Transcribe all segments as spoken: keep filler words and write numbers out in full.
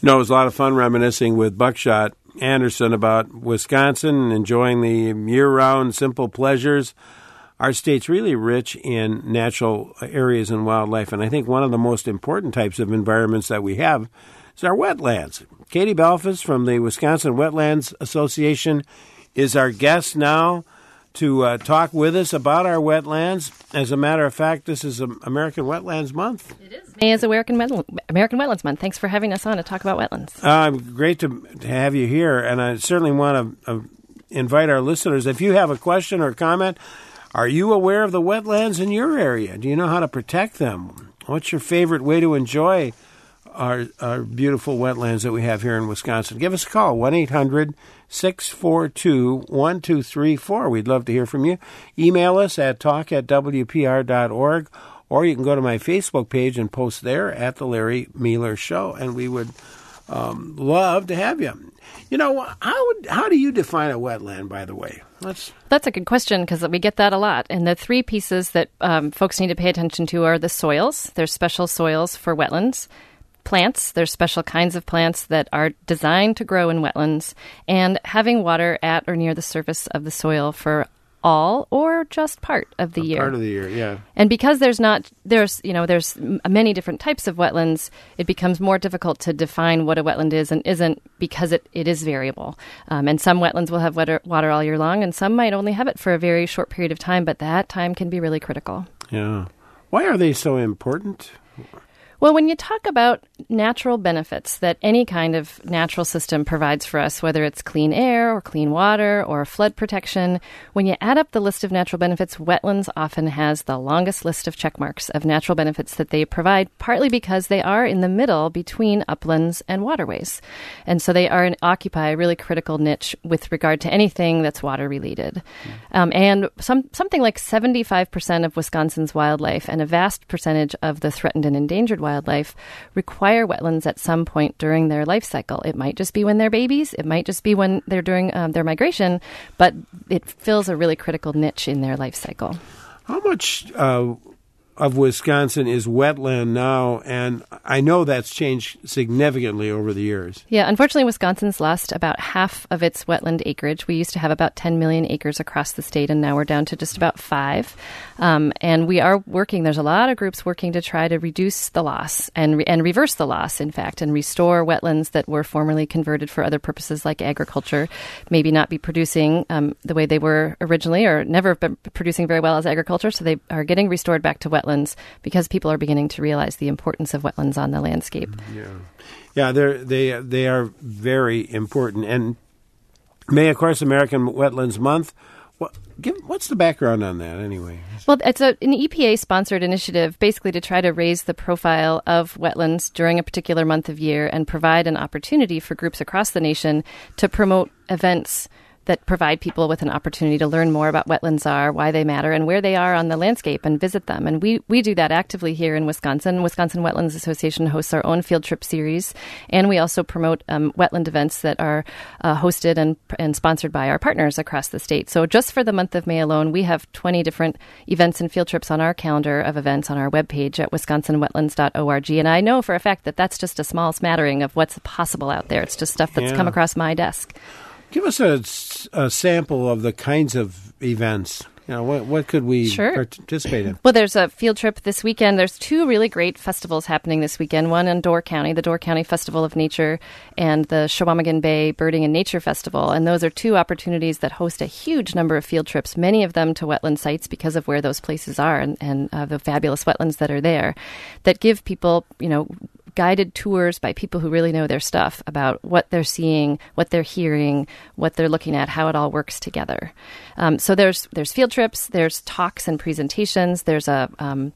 No, it was a lot of fun reminiscing with Buckshot Anderson about Wisconsin, enjoying the year-round simple pleasures. Our state's really rich in natural areas and wildlife, and I think one of the most important types of environments that we have is our wetlands. Katie Balfus from the Wisconsin Wetlands Association is our guest now to uh, talk with us about our wetlands. As a matter of fact, this is American Wetlands Month. It is. May is American, Wet- American Wetlands Month. Thanks for having us on to talk about wetlands. Uh, great to, to have you here, and I certainly want to uh, invite our listeners. If you have a question or comment, are you aware of the wetlands in your area? Do you know how to protect them? What's your favorite way to enjoy our, our beautiful wetlands that we have here in Wisconsin? Give us a call, one eight hundred six four two one two three four. We'd love to hear from you. Email us at talk at w p r dot org, or you can go to my Facebook page and post there at The Larry Mueller Show, and we would um, love to have you. You know, how would, how do you define a wetland, by the way? Let's... That's a good question because we get that a lot. And the three pieces that um, folks need to pay attention to are the soils. There's special soils for wetlands. Plants, there's special kinds of plants that are designed to grow in wetlands, and having water at or near the surface of the soil for all or just part of the A year. Part of the year, yeah. And because there's not, there's, you know, there's many different types of wetlands, it becomes more difficult to define what a wetland is and isn't because it, it is variable. Um, and some wetlands will have water, water all year long, and some might only have it for a very short period of time, but that time can be really critical. Yeah. Why are they so important? Well, when you talk about natural benefits that any kind of natural system provides for us, whether it's clean air or clean water or flood protection, when you add up the list of natural benefits, wetlands often has the longest list of check marks of natural benefits that they provide, partly because they are in the middle between uplands and waterways. And so they are an, occupy a really critical niche with regard to anything that's water related. Mm. Um, and some something like seventy-five percent of Wisconsin's wildlife and a vast percentage of the threatened and endangered wildlife require wetlands at some point during their life cycle. It might just be when they're babies. It might just be when they're during um, their migration, but it fills a really critical niche in their life cycle. How much uh, of Wisconsin is wetland now? And I know that's changed significantly over the years. Yeah, unfortunately, Wisconsin's lost about half of its wetland acreage. We used to have about ten million acres across the state, and now we're down to just about five. Um, and we are working, there's a lot of groups working to try to reduce the loss and re- and reverse the loss, in fact, and restore wetlands that were formerly converted for other purposes like agriculture, maybe not be producing um, the way they were originally or never been producing very well as agriculture. So they are getting restored back to wetlands because people are beginning to realize the importance of wetlands on the landscape. Yeah, yeah, they're, they they are very important. And May, of course, American Wetlands Month. What, give, what's the background on that, anyway? Well, it's a, an E P A-sponsored initiative basically to try to raise the profile of wetlands during a particular month of year and provide an opportunity for groups across the nation to promote events that provide people with an opportunity to learn more about wetlands are, why they matter, and where they are on the landscape and visit them. And we, we do that actively here in Wisconsin. Wisconsin Wetlands Association hosts our own field trip series, and we also promote um, wetland events that are uh, hosted and, and sponsored by our partners across the state. So just for the month of May alone, we have twenty different events and field trips on our calendar of events on our webpage at wisconsin wetlands dot org. And I know for a fact that that's just a small smattering of what's possible out there. It's just stuff that's yeah. come across my desk. Give us a, a sample of the kinds of events. You know, what what could we sure. participate in? Well, there's a field trip this weekend. There's two really great festivals happening this weekend. One in Door County, the Door County Festival of Nature, and the Chequamegon Bay Birding and Nature Festival. And those are two opportunities that host a huge number of field trips, many of them to wetland sites because of where those places are and, and uh, the fabulous wetlands that are there, that give people, you know, guided tours by people who really know their stuff about what they're seeing, what they're hearing, what they're looking at, how it all works together. Um, so there's there's field trips, there's talks and presentations, there's a, um,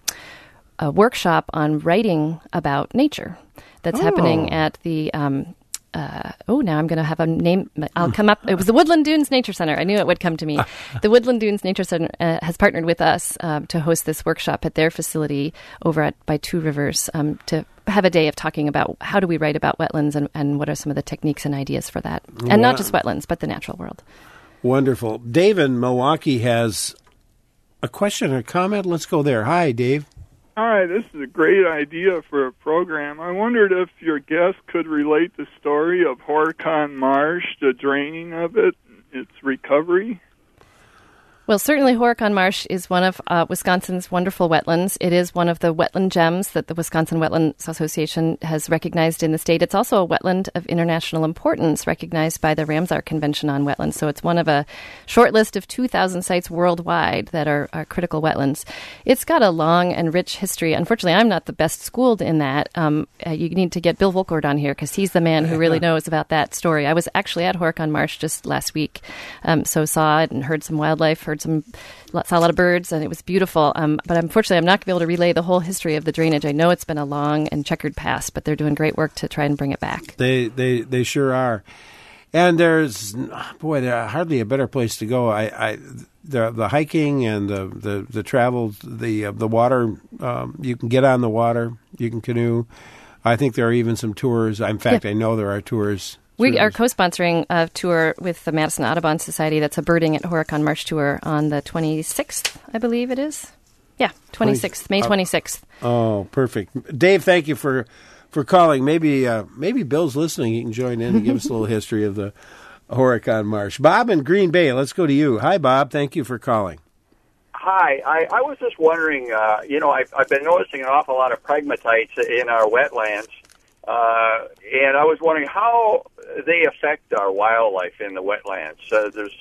a workshop on writing about nature that's oh. happening at the... Um, Uh, oh, now I'm going to have a name. I'll come up. It was the Woodland Dunes Nature Center. I knew it would come to me. The Woodland Dunes Nature Center uh, has partnered with us uh, to host this workshop at their facility over at by Two Rivers um, to have a day of talking about how do we write about wetlands and, and what are some of the techniques and ideas for that. And wow. not just wetlands, but the natural world. Wonderful. Dave in Milwaukee has a question or comment. Let's go there. Hi, Dave. Hi, this is a great idea for a program. I wondered if your guest could relate the story of Horicon Marsh, the draining of it, its recovery. Well, certainly Horicon Marsh is one of uh, Wisconsin's wonderful wetlands. It is one of the wetland gems that the Wisconsin Wetlands Association has recognized in the state. It's also a wetland of international importance recognized by the Ramsar Convention on Wetlands. So it's one of a short list of two thousand sites worldwide that are, are critical wetlands. It's got a long and rich history. Unfortunately, I'm not the best schooled in that. Um, uh, you need to get Bill Volkord on here because he's the man who really knows about that story. I was actually at Horicon Marsh just last week, um, so saw it and heard some wildlife, heard some saw a lot of birds, and it was beautiful. Um, but unfortunately, I'm not going to be able to relay the whole history of the drainage. I know it's been a long and checkered past, but they're doing great work to try and bring it back. They they they sure are. And there's boy, there's hardly a better place to go. I, I the the hiking and the the, the travel, the uh, the water. Um, you can get on the water. You can canoe. I think there are even some tours. In fact, yeah. I know there are tours. We are co-sponsoring a tour with the Madison Audubon Society. That's a Birding at Horicon Marsh tour on the twenty-sixth, I believe it is. Yeah, twenty-sixth, May twenty-sixth. Oh, perfect. Dave, thank you for, for calling. Maybe uh, maybe Bill's listening. He can join in and give us a little history of the Horicon Marsh. Bob in Green Bay, let's go to you. Hi, Bob. Thank you for calling. Hi. I, I was just wondering, uh, you know, I've, I've been noticing an awful lot of pegmatites in our wetlands. Uh, and I was wondering how they affect our wildlife in the wetlands. Uh, there's.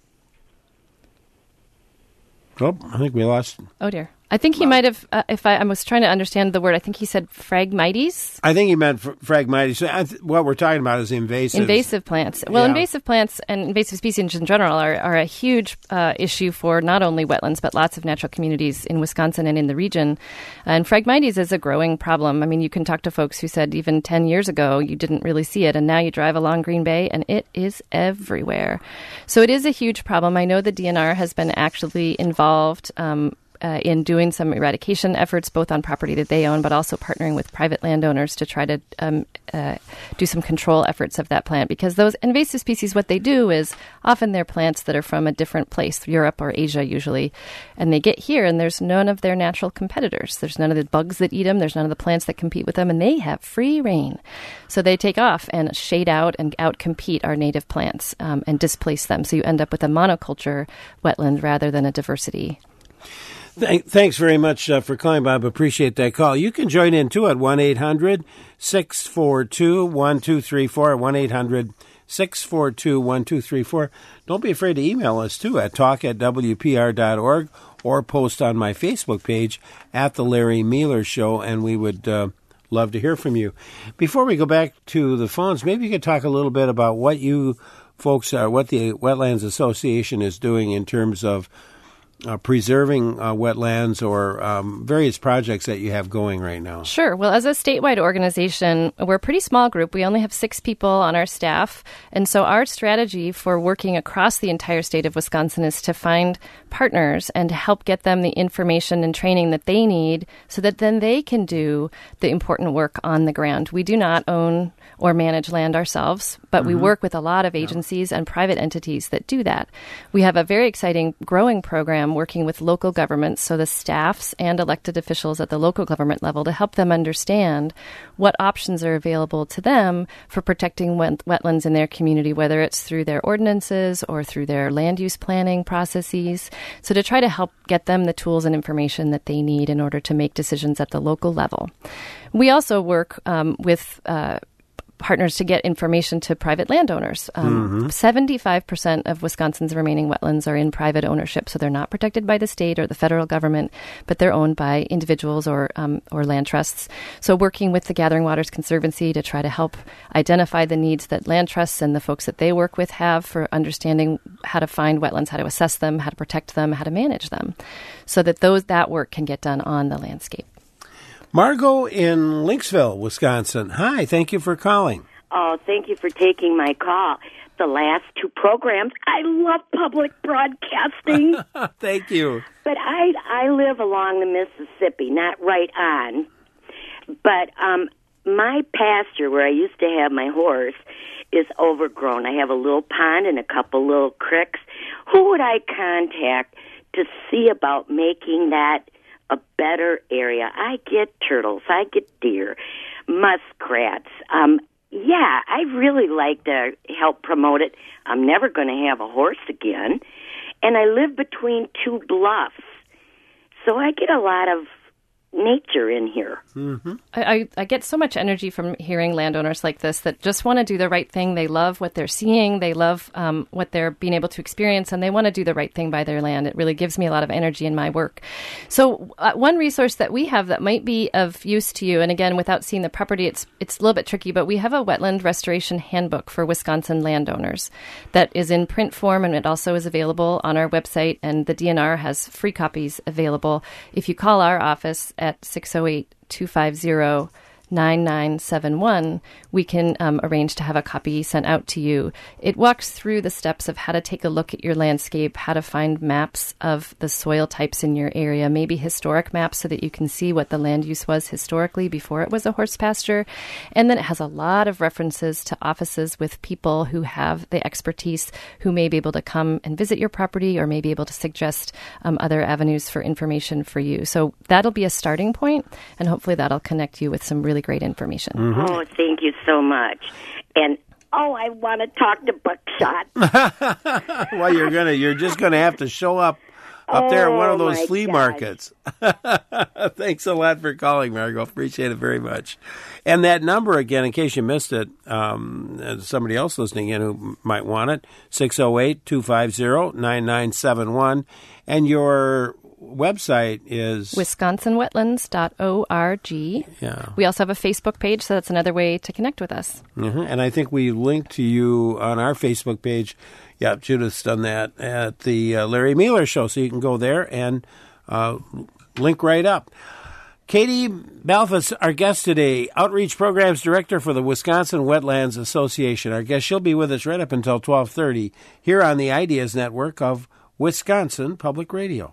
Oh, I think we lost. Oh dear. I think he might have, uh, if I, I was trying to understand the word, I think he said Phragmites. I think he meant fr- Phragmites. I th- what we're talking about is invasive. Invasive plants. Well, Yeah. invasive plants and invasive species in general are, are a huge uh, issue for not only wetlands, but lots of natural communities in Wisconsin and in the region. And Phragmites is a growing problem. I mean, you can talk to folks who said even ten years ago you didn't really see it, and now you drive along Green Bay and it is everywhere. So it is a huge problem. I know the D N R has been actually involved um Uh, in doing some eradication efforts, both on property that they own, but also partnering with private landowners to try to um, uh, do some control efforts of that plant. Because those invasive species, what they do is often they're plants that are from a different place, Europe or Asia usually, and they get here and there's none of their natural competitors. There's none of the bugs that eat them. There's none of the plants that compete with them, and they have free reign. So they take off and shade out and outcompete our native plants um, and displace them. So you end up with a monoculture wetland rather than a diversity. Thanks very much uh, for calling, Bob. Appreciate that call. You can join in, too, at one eight hundred six four two one two three four, one eight hundred six four two one two three four. Don't be afraid to email us, too, at talk at w p r dot org or post on my Facebook page at The Larry Mealer Show, and we would uh, love to hear from you. Before we go back to the phones, maybe you could talk a little bit about what you folks are, what the Wetlands Association is doing in terms of Uh, preserving uh, wetlands or um, various projects that you have going right now. Sure. Well, as a statewide organization, we're a pretty small group. We only have six people on our staff. And so our strategy for working across the entire state of Wisconsin is to find partners and to help get them the information and training that they need so that then they can do the important work on the ground. We do not own or manage land ourselves, but mm-hmm. we work with a lot of agencies yeah. and private entities that do that. We have a very exciting growing program working with local governments, so the staffs and elected officials at the local government level, to help them understand what options are available to them for protecting wet- wetlands in their community, whether it's through their ordinances or through their land use planning processes. So to try to help get them the tools and information that they need in order to make decisions at the local level. We also work um, with uh, partners to get information to private landowners. Um, mm-hmm. seventy-five percent of Wisconsin's remaining wetlands are in private ownership, so they're not protected by the state or the federal government, but they're owned by individuals or um, or land trusts. So working with the Gathering Waters Conservancy to try to help identify the needs that land trusts and the folks that they work with have for understanding how to find wetlands, how to assess them, how to protect them, how to manage them, so that those that work can get done on the landscape. Margot in Lynxville, Wisconsin. Hi, thank you for calling. Oh, thank you for taking my call. The last two programs, I love public broadcasting. Thank you. But I I live along the Mississippi, not right on. But um, my pasture, where I used to have my horse, is overgrown. I have a little pond and a couple little creeks. Who would I contact to see about making that a better area. I get turtles, I get deer, muskrats. Um, yeah, I really like to help promote it. I'm never going to have a horse again. And I live between two bluffs, so I get a lot of nature in here. Mm-hmm. I, I, I get so much energy from hearing landowners like this that just want to do the right thing. They love what they're seeing. They love um, what they're being able to experience, and they want to do the right thing by their land. It really gives me a lot of energy in my work. So uh, one resource that we have that might be of use to you, and again, without seeing the property, it's it's a little bit tricky, but we have a wetland restoration handbook for Wisconsin landowners that is in print form, and it also is available on our website, and the D N R has free copies available. If you call our office at six oh eight, two five zero, nine nine seven one, we can um, arrange to have a copy sent out to you. It walks through the steps of how to take a look at your landscape, how to find maps of the soil types in your area, maybe historic maps so that you can see what the land use was historically before it was a horse pasture. And then it has a lot of references to offices with people who have the expertise, who may be able to come and visit your property or may be able to suggest um, other avenues for information for you. So that'll be a starting point, and hopefully that'll connect you with some really great information. Mm-hmm. Oh, thank you so much. And oh, I want to talk to Buckshot. Well, you're gonna you're just gonna have to show up up oh, there at one of those flea gosh. markets. Thanks a lot for calling, Margot. Appreciate it very much. And that number again, in case you missed it, um, somebody else listening in who might want it, six oh eight, two five zero, nine nine seven one. And your website is wisconsin wetlands dot org. Yeah. We also have a Facebook page, so that's another way to connect with us. Mm-hmm. And I think we linked to you on our Facebook page. Yeah, Judith's done that at the uh, Larry Mueller Show, so you can go there and uh, link right up. Katie Balfus, our guest today, Outreach Programs Director for the Wisconsin Wetlands Association. Our guest, she'll be with us right up until twelve thirty here on the Ideas Network of Wisconsin Public Radio.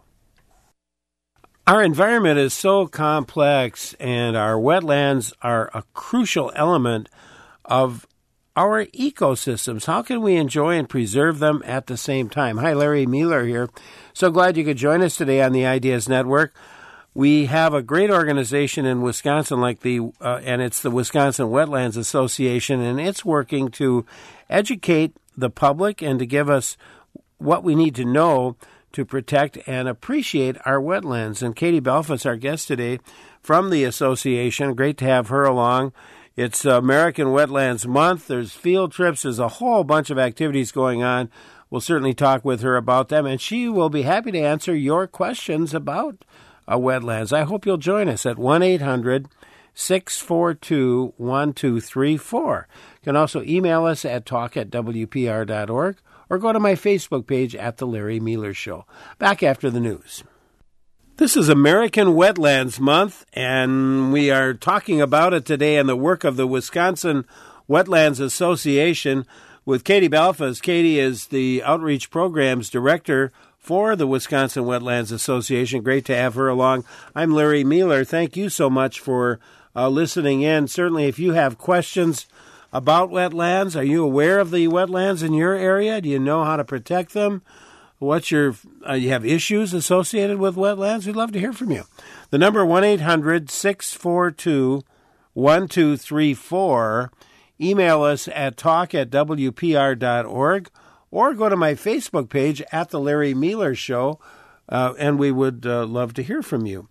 Our environment is so complex, and our wetlands are a crucial element of our ecosystems. How can we enjoy and preserve them at the same time? Hi, Larry Mueller here. So glad you could join us today on the Ideas Network. We have a great organization in Wisconsin, like the, uh, and it's the Wisconsin Wetlands Association, and it's working to educate the public and to give us what we need to know to protect and appreciate our wetlands. And Katie Balfus, our guest today from the association. Great to have her along. It's American Wetlands Month. There's field trips. There's a whole bunch of activities going on. We'll certainly talk with her about them, and she will be happy to answer your questions about uh, wetlands. I hope you'll join us at one eight hundred, six four two, one two three four. You can also email us at talk at w p r dot org. Or go to my Facebook page at The Larry Mueller Show. Back after the news. This is American Wetlands Month, and we are talking about it today and the work of the Wisconsin Wetlands Association with Katie Balfus. Katie is the Outreach Programs Director for the Wisconsin Wetlands Association. Great to have her along. I'm Larry Mueller. Thank you so much for uh, listening in. Certainly, if you have questions about wetlands, are you aware of the wetlands in your area? Do you know how to protect them? What's your, uh, you have issues associated with wetlands? We'd love to hear from you. The number one eight hundred, six four two, one two three four. Email us at talk at w p r dot org or go to my Facebook page at The Larry Mueller Show, uh, and we would uh, love to hear from you.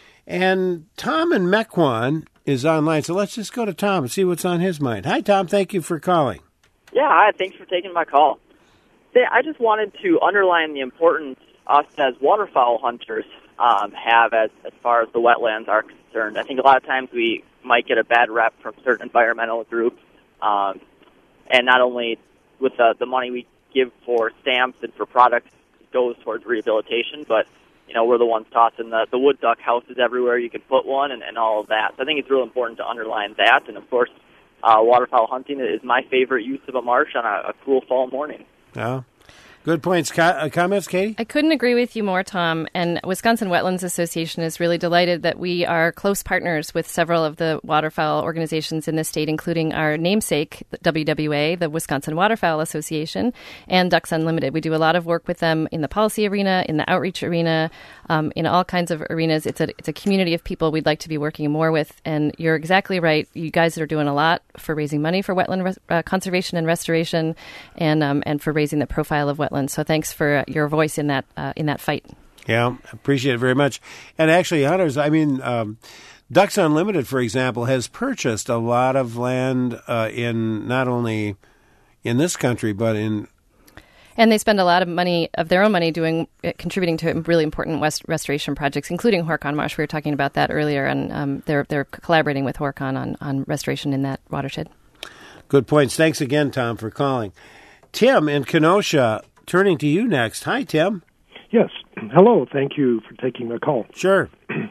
And Tom in Mequon is online, so let's just go to Tom and see what's on his mind. Hi, Tom. Thank you for calling. Yeah, hi. Thanks for taking my call. Say, I just wanted to underline the importance us as waterfowl hunters um, have as, as far as the wetlands are concerned. I think a lot of times we might get a bad rep from certain environmental groups, um, and not only with the, the money we give for stamps and for products goes towards rehabilitation, but you know, we're the ones tossing the, the wood duck houses everywhere you can put one and, and all of that. So I think it's real important to underline that. And, of course, uh, waterfowl hunting is my favorite use of a marsh on a, a cool fall morning. Yeah. Good points. Co- uh, comments, Katie? I couldn't agree with you more, Tom. And Wisconsin Wetlands Association is really delighted that we are close partners with several of the waterfowl organizations in the state, including our namesake, W W A, the Wisconsin Waterfowl Association, and Ducks Unlimited. We do a lot of work with them in the policy arena, in the outreach arena, um, in all kinds of arenas. It's a it's a community of people we'd like to be working more with. And you're exactly right. You guys are doing a lot for raising money for wetland res- uh, conservation and restoration, and um, and for raising the profile of wetlands. So thanks for your voice in that uh, in that fight. Yeah, appreciate it very much. And actually, hunters, I mean, um, Ducks Unlimited, for example, has purchased a lot of land uh, in not only in this country, but in... And they spend a lot of money, of their own money, doing uh, contributing to really important west restoration projects, including Horicon Marsh. We were talking about that earlier, and um, they're they're collaborating with Horicon on, on restoration in that watershed. Good points. Thanks again, Tom, for calling. Tim in Kenosha, turning to you next. Hi, Tim. Yes. Hello. Thank you for taking my call. Sure.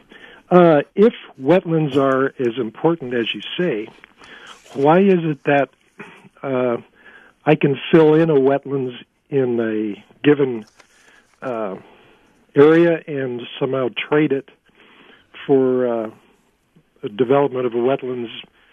Uh, if wetlands are as important as you say, why is it that uh, I can fill in a wetlands in a given uh, area and somehow trade it for uh, a development of a wetlands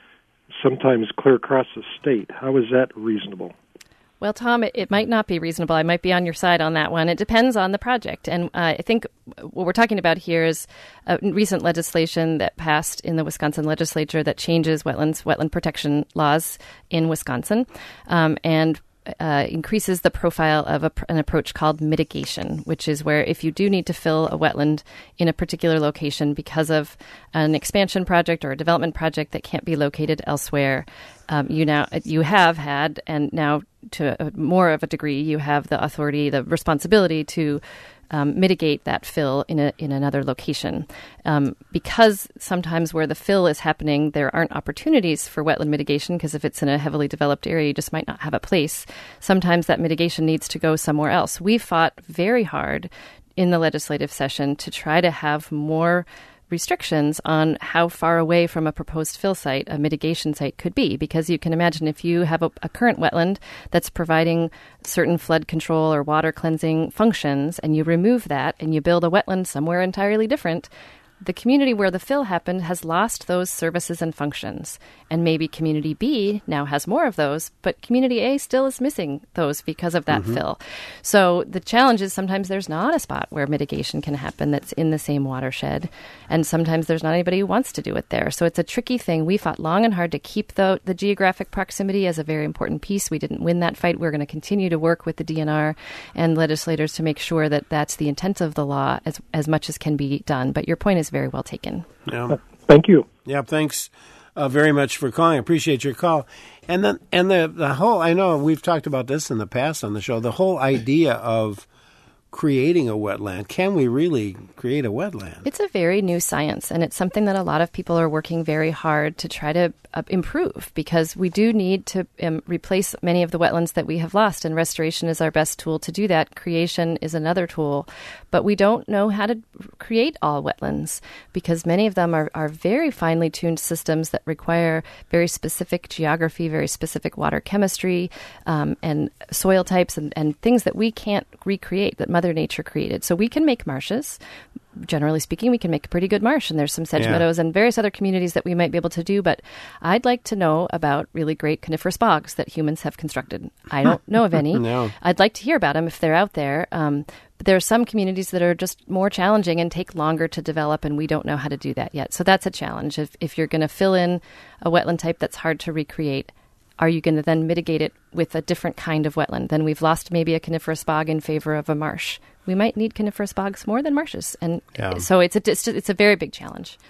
sometimes clear across the state? How is that reasonable? Well, Tom, it, it might not be reasonable. I might be on your side on that one. It depends on the project. And uh, I think what we're talking about here is uh, recent legislation that passed in the Wisconsin legislature that changes wetlands, wetland protection laws in Wisconsin, um, and Uh, increases the profile of a, an approach called mitigation, which is where if you do need to fill a wetland in a particular location because of an expansion project or a development project that can't be located elsewhere, um, you now you have had, and now to a, more of a degree, you have the authority, the responsibility to Um, mitigate that fill in a in another location. Um, because sometimes where the fill is happening, there aren't opportunities for wetland mitigation, because if it's in a heavily developed area, you just might not have a place. Sometimes that mitigation needs to go somewhere else. We fought very hard in the legislative session to try to have more restrictions on how far away from a proposed fill site a mitigation site could be, because you can imagine if you have a, a current wetland that's providing certain flood control or water cleansing functions, and you remove that and you build a wetland somewhere entirely different, the community where the fill happened has lost those services and functions. And maybe community B now has more of those, but community A still is missing those because of that mm-hmm. fill. So the challenge is sometimes there's not a spot where mitigation can happen that's in the same watershed. And sometimes there's not anybody who wants to do it there. So it's a tricky thing. We fought long and hard to keep the, the geographic proximity as a very important piece. We didn't win that fight. We're going to continue to work with the D N R and legislators to make sure that that's the intent of the law as, as much as can be done. But your point is very well taken. Yeah. Uh, thank you. Yeah, thanks uh, very much for calling. I appreciate your call. And then, and the, the whole, I know we've talked about this in the past on the show, the whole idea of creating a wetland. Can we really create a wetland? It's a very new science, and it's something that a lot of people are working very hard to try to uh, improve, because we do need to um, replace many of the wetlands that we have lost, and restoration is our best tool to do that. Creation is another tool, but we don't know how to create all wetlands, because many of them are, are very finely tuned systems that require very specific geography, very specific water chemistry, um, and soil types, and, and things that we can't recreate, that Mother Nature created. So we can make marshes. Generally speaking, we can make a pretty good marsh, and there's some sedge yeah. meadows and various other communities that we might be able to do, but I'd like to know about really great coniferous bogs that humans have constructed. I don't know of any. No. I'd like to hear about them if they're out there. Um, but there are some communities that are just more challenging and take longer to develop, and we don't know how to do that yet. So that's a challenge. If, if you're going to fill in a wetland type that's hard to recreate, are you going to then mitigate it with a different kind of wetland? Then we've lost maybe a coniferous bog in favor of a marsh. We might need coniferous bogs more than marshes. And yeah. so it's a, it's a very big challenge.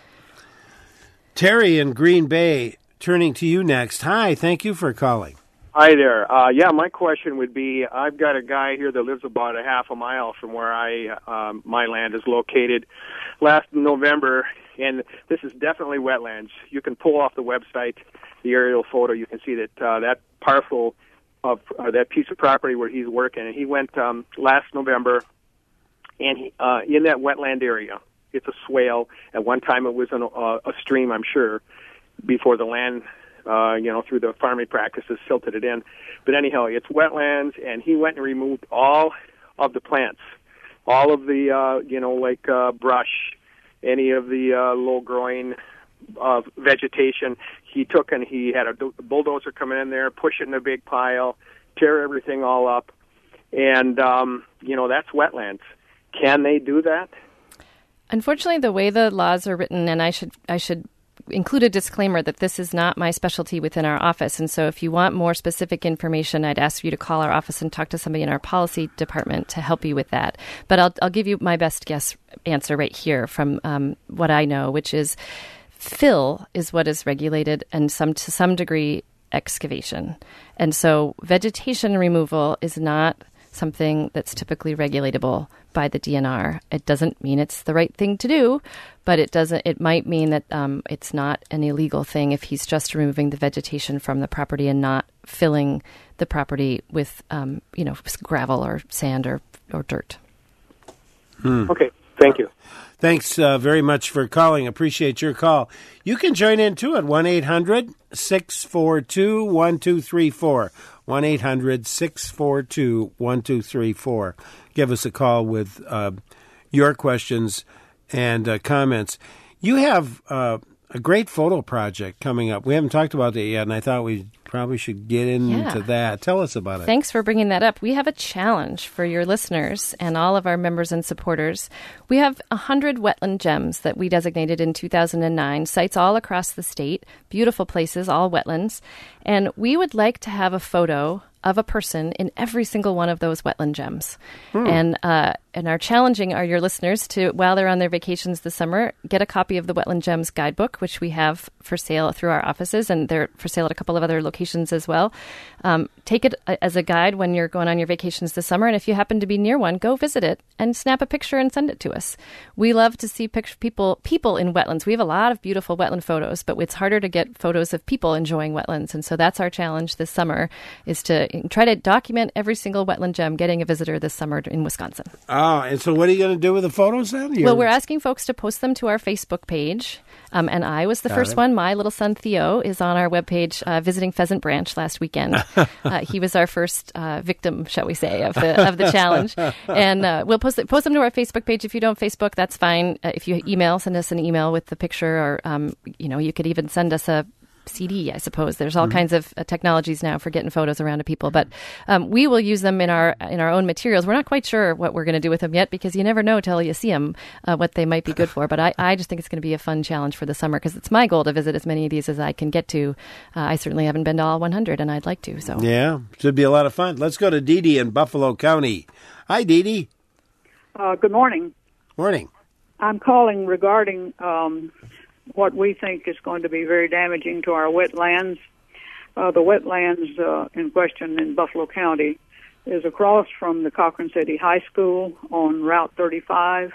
Terry in Green Bay, turning to you next. Hi, thank you for calling. Hi there. Uh, yeah, my question would be, I've got a guy here that lives about a half a mile from where I um, my land is located. Last November, and this is definitely wetlands. You can pull off the website the aerial photo. You can see that uh, that parcel of uh, that piece of property where he's working. And he went um, last November, and he, uh, in that wetland area, it's a swale. At one time, it was an, uh, a stream, I'm sure, before the land uh, you know, through the farming practices, silted it in. But anyhow, it's wetlands, and he went and removed all of the plants, all of the, uh, you know, like uh, brush, any of the uh, low-growing uh, vegetation. He took and he had a bulldozer come in there, push it in a big pile, tear everything all up, and, um, you know, that's wetlands. Can they do that? Unfortunately, the way the laws are written, and I should I should include a disclaimer that this is not my specialty within our office. And so if you want more specific information, I'd ask you to call our office and talk to somebody in our policy department to help you with that. But I'll, I'll give you my best guess answer right here from um, what I know, which is fill is what is regulated, and some to some degree excavation. And so vegetation removal is not something that's typically regulatable by the D N R. It doesn't mean it's the right thing to do, but it doesn't. It might mean that um, it's not an illegal thing if he's just removing the vegetation from the property and not filling the property with, um, you know, gravel or sand or or dirt. Hmm. Okay, thank you. Thanks uh, very much for calling. Appreciate your call. You can join in too at one eight hundred six four two one two three four. one eight hundred six four two one two three four. Give us a call with uh, your questions and uh, comments. You have uh, a great photo project coming up. We haven't talked about it yet, and I thought we probably should get into yeah. that. Tell us about it. Thanks for bringing that up. We have a challenge for your listeners and all of our members and supporters. We have one hundred wetland gems that we designated in two thousand nine, sites all across the state, beautiful places, all wetlands. And we would like to have a photo of a person in every single one of those wetland gems. Hmm. And uh, and are challenging our your listeners to, while they're on their vacations this summer, get a copy of the Wetland Gems Guidebook, which we have for sale through our offices, and they're for sale at a couple of other locations as well. Um, take it as a guide when you're going on your vacations this summer, and if you happen to be near one, go visit it and snap a picture and send it to us. We love to see picture, people people in wetlands. We have a lot of beautiful wetland photos, but it's harder to get photos of people enjoying wetlands, and so that's our challenge this summer, is to try to document every single wetland gem getting a visitor this summer in Wisconsin. Oh, and so what are you going to do with the photos then? You're... Well, we're asking folks to post them to our Facebook page. Um, and I was the Got first it. one. My little son, Theo, is on our webpage uh, visiting Pheasant Branch last weekend. uh, he was our first uh, victim, shall we say, of the of the challenge. And uh, we'll post, it, post them to our Facebook page. If you don't Facebook, that's fine. Uh, if you email, send us an email with the picture, or, um, you know, you could even send us a C D, I suppose. There's all mm-hmm. kinds of uh, technologies now for getting photos around to people, but um, we will use them in our in our own materials. We're not quite sure what we're going to do with them yet, because you never know till you see them uh, what they might be good for. But I, I just think it's going to be a fun challenge for the summer, because it's my goal to visit as many of these as I can get to. Uh, I certainly haven't been to all one hundred, and I'd like to. So yeah, should be a lot of fun. Let's go to Dee Dee in Buffalo County. Hi, Dee Dee. Uh, good morning. Morning. I'm calling regarding um, what we think is going to be very damaging to our wetlands. Uh, the wetlands uh, in question in Buffalo County is across from the Cochran City High School on Route thirty-five,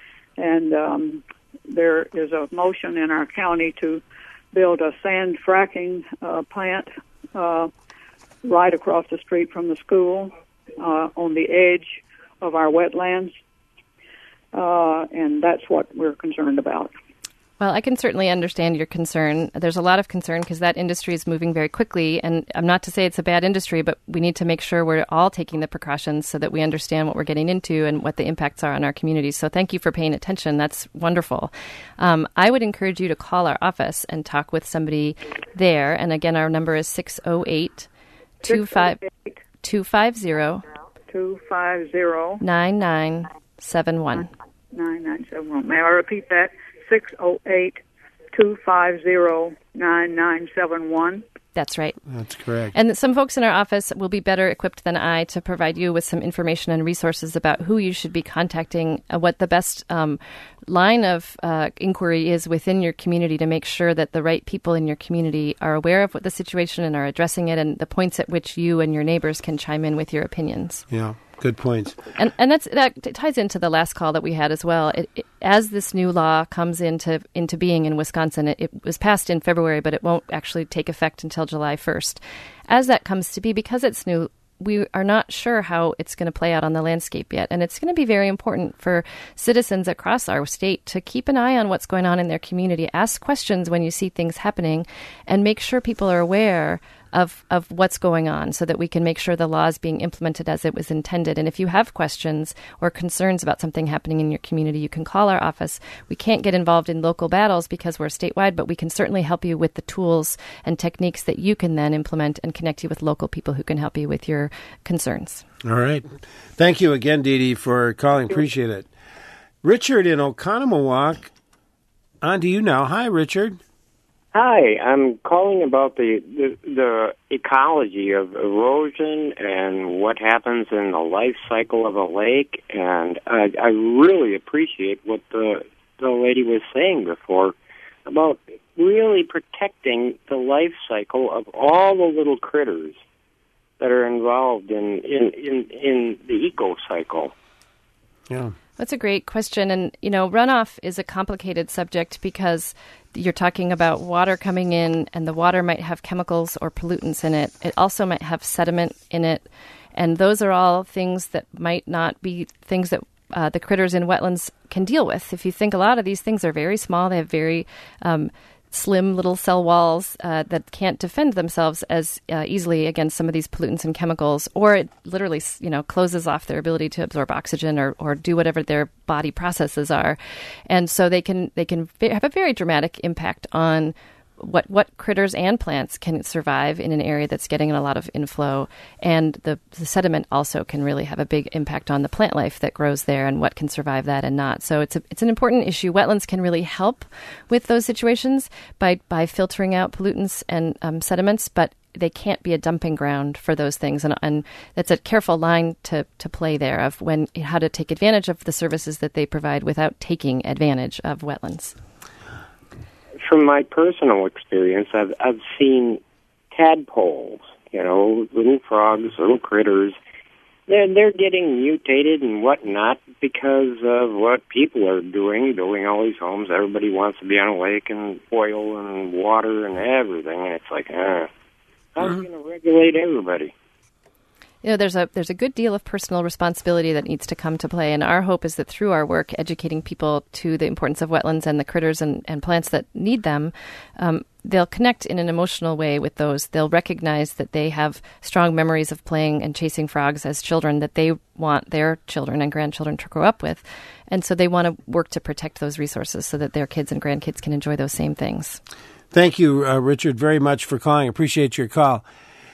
and um, there is a motion in our county to build a sand fracking uh, plant uh, right across the street from the school uh, on the edge of our wetlands, uh, and that's what we're concerned about. Well, I can certainly understand your concern. There's a lot of concern because that industry is moving very quickly. And I'm not to say it's a bad industry, but we need to make sure we're all taking the precautions so that we understand what we're getting into and what the impacts are on our communities. So thank you for paying attention. That's wonderful. Um, I would encourage you to call our office and talk with somebody there. And again, our number is six oh eight, two five zero, nine nine seven one. nine nine seven one. May I repeat that? six oh eight, two five zero, nine nine seven one. That's right. That's correct. And some folks in our office will be better equipped than I to provide you with some information and resources about who you should be contacting, uh, what the best um, line of uh, inquiry is within your community to make sure that the right people in your community are aware of what the situation and are addressing it, and the points at which you and your neighbors can chime in with your opinions. Yeah. Good points. And and that's that ties into the last call that we had as well. It, it, as this new law comes into into being in Wisconsin, it, it was passed in February, but it won't actually take effect until July first. As that comes to be, because it's new we are not sure how it's going to play out on the landscape yet. And it's going to be very important for citizens across our state to keep an eye on what's going on in their community, ask questions when you see things happening, and make sure people are aware of, of what's going on so that we can make sure the law is being implemented as it was intended. And if you have questions or concerns about something happening in your community, you can call our office. We can't get involved in local battles because we're statewide, but we can certainly help you with the tools and techniques that you can then implement and connect you with local people who can help you with your concerns. All right. Thank you again, Dee Dee, for calling. Appreciate it. Richard in Oconomowoc, on to you now. Hi, Richard. Hi, I'm calling about the, the the ecology of erosion and what happens in the life cycle of a lake, and I, I really appreciate what the the lady was saying before about really protecting the life cycle of all the little critters that are involved in in, in, in the eco cycle. Yeah. That's a great question. And, you know, runoff is a complicated subject because you're talking about water coming in, and the water might have chemicals or pollutants in it. It also might have sediment in it. And those are all things that might not be things that uh, the critters in wetlands can deal with. If you think, a lot of these things are very small, they have very um, slim little cell walls uh, that can't defend themselves as uh, easily against some of these pollutants and chemicals, or it literally, you know, closes off their ability to absorb oxygen or, or do whatever their body processes are. And so they can they can have a very dramatic impact on what what critters and plants can survive in an area that's getting a lot of inflow. And the, the sediment also can really have a big impact on the plant life that grows there and what can survive that and not. So it's a, it's an important issue. Wetlands can really help with those situations by, by filtering out pollutants and um, sediments, but they can't be a dumping ground for those things. And, and that's a careful line to, to play there of when how to take advantage of the services that they provide without taking advantage of wetlands. From my personal experience, I've I've seen tadpoles, you know, little frogs, little critters. They're they're getting mutated and whatnot because of what people are doing, building all these homes. Everybody wants to be on a lake and oil and water and everything, and it's like, ah, how are we going to regulate everybody? You know, there's a there's a good deal of personal responsibility that needs to come to play, and our hope is that through our work, educating people to the importance of wetlands and the critters and, and plants that need them, um, they'll connect in an emotional way with those. They'll recognize that they have strong memories of playing and chasing frogs as children that they want their children and grandchildren to grow up with, and so they want to work to protect those resources so that their kids and grandkids can enjoy those same things. Thank you, uh, Richard, very much for calling. Appreciate your call.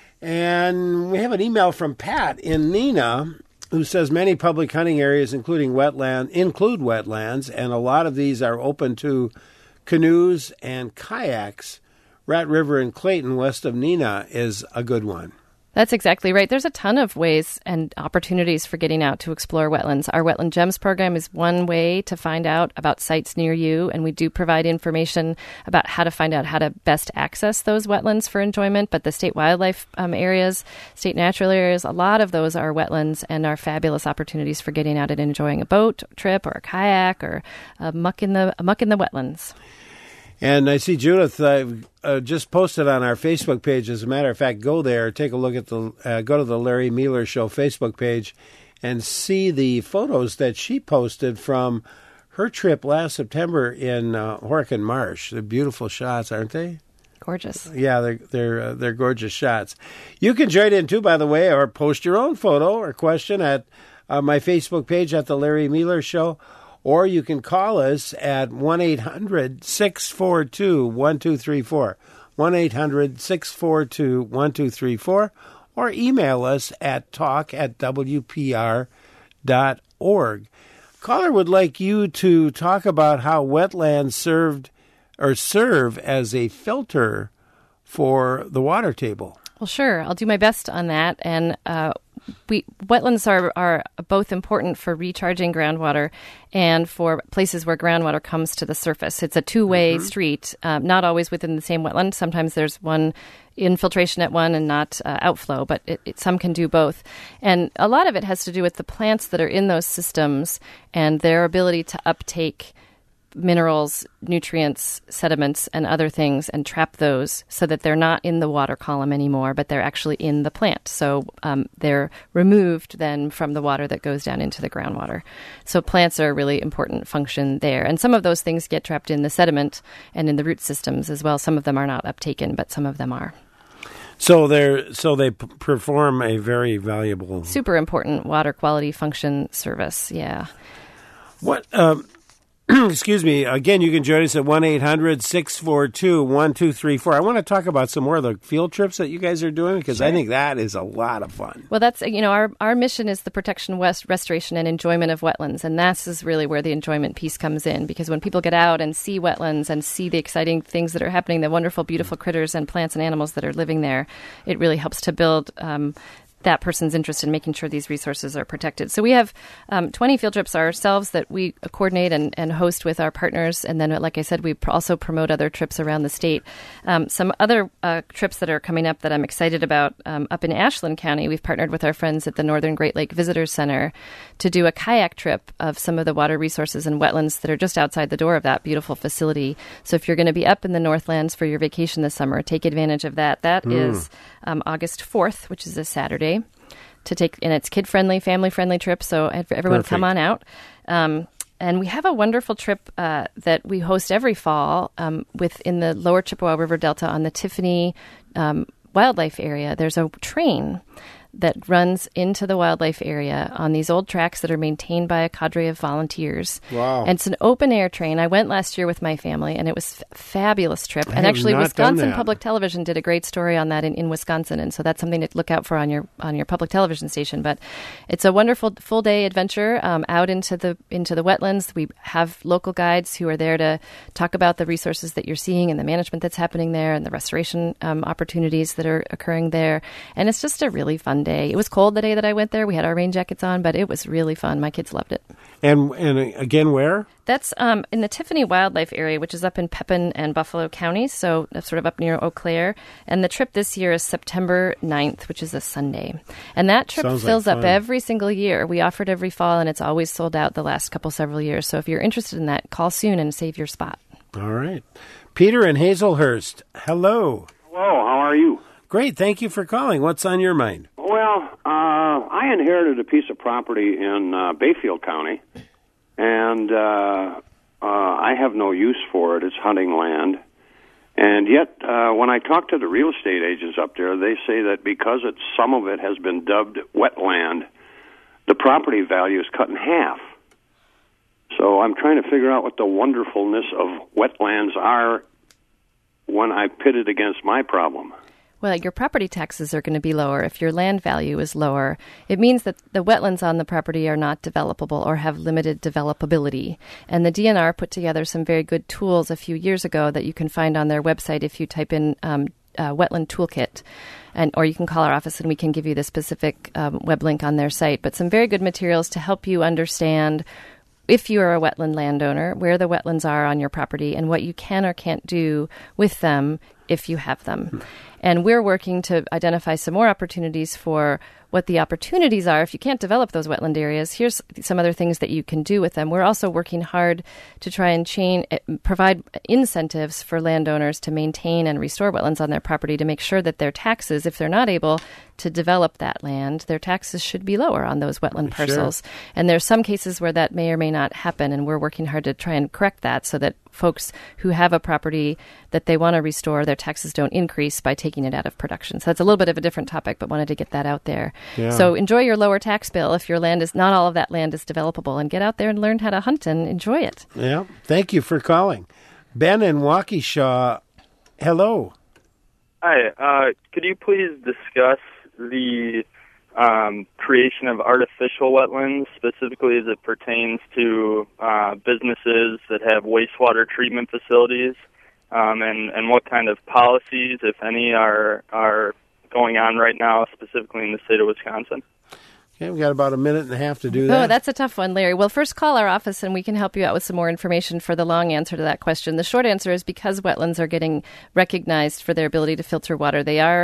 And we have an email from Pat in Neenah, who says many public hunting areas, including wetland, include wetlands, and a lot of these are open to canoes and kayaks. Rat River in Clayton, west of Neenah, is a good one. That's exactly right. There's a ton of ways and opportunities for getting out to explore wetlands. Our Wetland Gems program is one way to find out about sites near you, and we do provide information about how to find out how to best access those wetlands for enjoyment. But the state wildlife um, areas, state natural areas, a lot of those are wetlands and are fabulous opportunities for getting out and enjoying a boat trip or a kayak or a muck in the a muck in the wetlands. And I see Judith uh, uh, just posted on our Facebook page. As a matter of fact, go there, take a look at the, uh, go to the Larry Mueller Show Facebook page and see the photos that she posted from her trip last September in uh, Horicon Marsh. They're beautiful shots, aren't they? Gorgeous. Yeah, they're they're uh, they're gorgeous shots. You can join in too, by the way, or post your own photo or question at uh, my Facebook page at the Larry Mueller Show. Or you can call us at one eight hundred six four two one two three four, one eight hundred six four two one two three four, or email us at talk at w p r dot org. Caller would like you to talk about how wetlands served or serve as a filter for the water table. Well, sure. I'll do my best on that. And uh, we wetlands are, are both important for recharging groundwater and for places where groundwater comes to the surface. It's a two-way mm-hmm. street, um, not always within the same wetland. Sometimes there's one infiltration at one and not uh, outflow, but it, it, some can do both. And a lot of it has to do with the plants that are in those systems and their ability to uptake minerals, nutrients, sediments, and other things and trap those so that they're not in the water column anymore, but they're actually in the plant. So um, they're removed then from the water that goes down into the groundwater. So plants are a really important function there. And some of those things get trapped in the sediment and in the root systems as well. Some of them are not uptaken, but some of them are. So they're so they p- perform a very valuable, super important water quality function service. Yeah. What? Um, excuse me. Again, you can join us at one eight hundred six four two one two three four. I want to talk about some more of the field trips that you guys are doing because sure. I think that is a lot of fun. Well, that's, you know, our, our mission is the protection, west, restoration, and enjoyment of wetlands. And this is really where the enjoyment piece comes in, because when people get out and see wetlands and see the exciting things that are happening, the wonderful, beautiful critters and plants and animals that are living there, it really helps to build um, that person's interest in making sure these resources are protected. So we have um, twenty field trips ourselves that we coordinate and, and host with our partners. And then, like I said, we pr- also promote other trips around the state. Um, some other uh, trips that are coming up that I'm excited about, um, up in Ashland County, we've partnered with our friends at the Northern Great Lake Visitors Center to do a kayak trip of some of the water resources and wetlands that are just outside the door of that beautiful facility. So if you're going to be up in the Northlands for your vacation this summer, take advantage of that. That mm. is um, August fourth, which is a Saturday. To take, and it's kid-friendly, family-friendly trip, so everyone Perfect. Come on out. Um, and we have a wonderful trip uh, that we host every fall um, within the lower Chippewa River Delta on the Tiffany um, wildlife area. There's a train that runs into the wildlife area on these old tracks that are maintained by a cadre of volunteers. Wow. And it's an open-air train. I went last year with my family, and it was a fabulous trip. I and actually, Wisconsin Public Television did a great story on that in, in Wisconsin, and so that's something to look out for on your on your public television station. But it's a wonderful full-day adventure um, out into the into the wetlands. We have local guides who are there to talk about the resources that you're seeing and the management that's happening there and the restoration um, opportunities that are occurring there. And it's just a really fun day. It was cold the day that I went there. We had our rain jackets on, but it was really fun. My kids loved it. And and again, where? That's um, in the Tiffany Wildlife Area, which is up in Pepin and Buffalo counties, so that's sort of up near Eau Claire. And the trip this year is September ninth, which is a Sunday. And that trip Sounds fills like up every single year. We offer it every fall, and it's always sold out the last couple several years. So if you're interested in that, call soon and save your spot. All right. Peter in Hazelhurst, hello. Hello, how are you? Great, thank you for calling. What's on your mind? Well, uh, I inherited a piece of property in uh, Bayfield County, and uh, uh, I have no use for it. It's hunting land. And yet, uh, when I talk to the real estate agents up there, they say that because it's, some of it has been dubbed wetland, the property value is cut in half. So I'm trying to figure out what the wonderfulness of wetlands are when I pit it against my problem. Well, your property taxes are going to be lower if your land value is lower. It means that the wetlands on the property are not developable or have limited developability. And the D N R put together some very good tools a few years ago that you can find on their website if you type in um, uh, wetland toolkit. And, or you can call our office and we can give you the specific um, web link on their site. But some very good materials to help you understand, if you are a wetland landowner, where the wetlands are on your property and what you can or can't do with them if you have them. And we're working to identify some more opportunities for what the opportunities are. If you can't develop those wetland areas, here's some other things that you can do with them. We're also working hard to try and chain, provide incentives for landowners to maintain and restore wetlands on their property to make sure that their taxes, if they're not able to develop that land, their taxes should be lower on those wetland parcels. Sure. And there's some cases where that may or may not happen, and we're working hard to try and correct that so that folks who have a property that they want to restore, their taxes don't increase by taking it out of production. So that's a little bit of a different topic, but wanted to get that out there. Yeah. So enjoy your lower tax bill if your land is, not all of that land is developable, and get out there and learn how to hunt and enjoy it. Yeah. Thank you for calling. Ben in Waukesha, hello. Hi. Uh, could you please discuss the um, creation of artificial wetlands, specifically as it pertains to uh, businesses that have wastewater treatment facilities, um, and, and what kind of policies, if any, are are going on right now, specifically in the state of Wisconsin? Okay, we've got about a minute and a half to do that. Oh, that's a tough one, Larry. Well, first call our office and we can help you out with some more information for the long answer to that question. The short answer is because wetlands are getting recognized for their ability to filter water, they are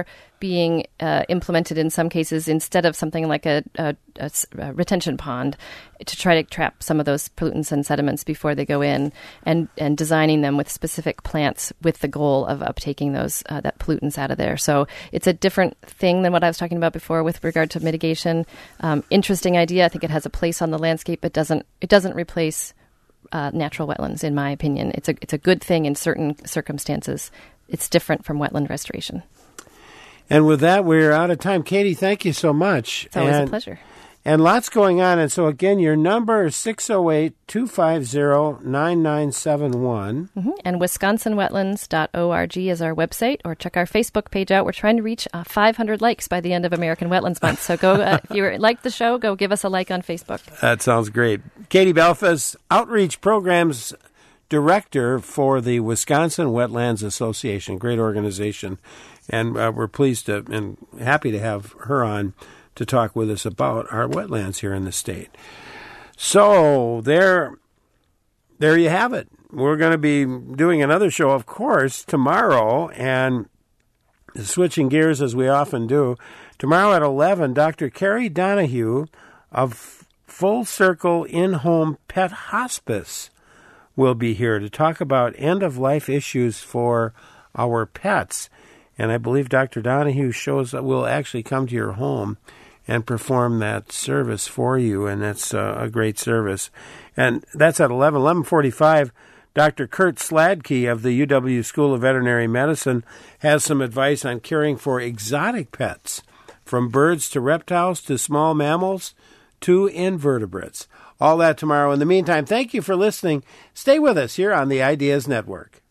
being uh, implemented in some cases instead of something like a, a, a, a retention pond to try to trap some of those pollutants and sediments before they go in, and, and designing them with specific plants with the goal of uptaking those uh, that pollutants out of there. So it's a different thing than what I was talking about before with regard to mitigation. Um, interesting idea. I think it has a place on the landscape, but doesn't it doesn't replace uh, natural wetlands, in my opinion. It's a it's a good thing in certain circumstances. It's different from wetland restoration. And with that, we're out of time. Katie, thank you so much. It's always and, a pleasure. And lots going on. And so, again, your number is six oh eight, two five zero, nine nine seven one. Mm-hmm. And wisconsin wetlands dot org is our website, or check our Facebook page out. We're trying to reach uh, five hundred likes by the end of American Wetlands Month. So go, uh, if you like the show, go give us a like on Facebook. That sounds great. Katie Belfast, Outreach Programs Director for the Wisconsin Wetlands Association. Great organization. And uh, we're pleased to and happy to have her on to talk with us about our wetlands here in the state. So there, there you have it. We're going to be doing another show, of course, tomorrow, and switching gears as we often do. Tomorrow at eleven, Doctor Carrie Donahue of Full Circle In-Home Pet Hospice will be here to talk about end-of-life issues for our pets. And I believe Doctor Donahue shows that will actually come to your home and perform that service for you, and that's uh, a great service. And that's at eleven, eleven forty-five. Doctor Kurt Sladke of the U W School of Veterinary Medicine has some advice on caring for exotic pets, from birds to reptiles to small mammals to invertebrates. All that tomorrow. In the meantime, thank you for listening. Stay with us here on the Ideas Network.